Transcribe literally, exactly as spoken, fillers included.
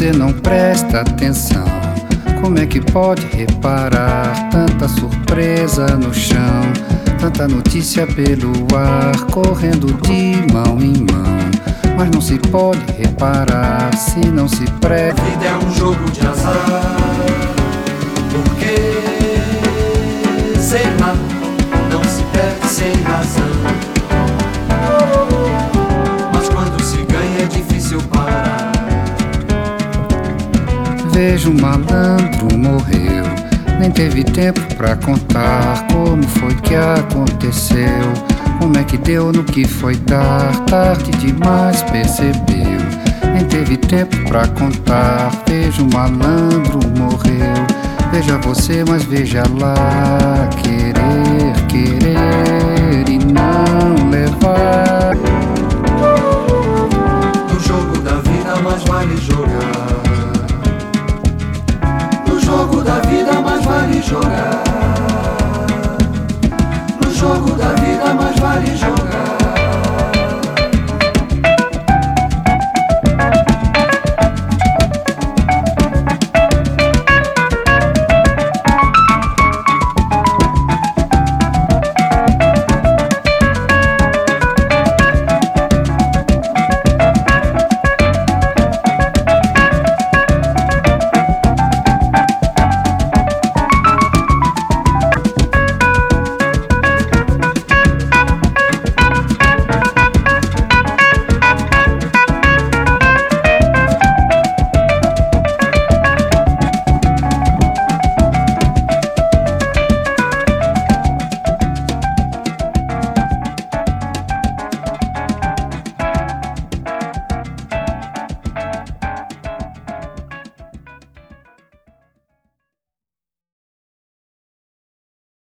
você não presta atenção? Como é que pode reparar tanta surpresa no chão? Tanta notícia pelo ar, correndo de mão em mão. Mas não se pode reparar se não se presta. A vida é um jogo de azar. Porque sem mar não se perde sem razão. Mas quando se ganha é difícil parar. Vejo um malandro morreu, nem teve tempo pra contar como foi que aconteceu. Como é que deu no que foi dar, tarde demais percebeu. Nem teve tempo pra contar, vejo um malandro morreu. Veja você, mas veja lá.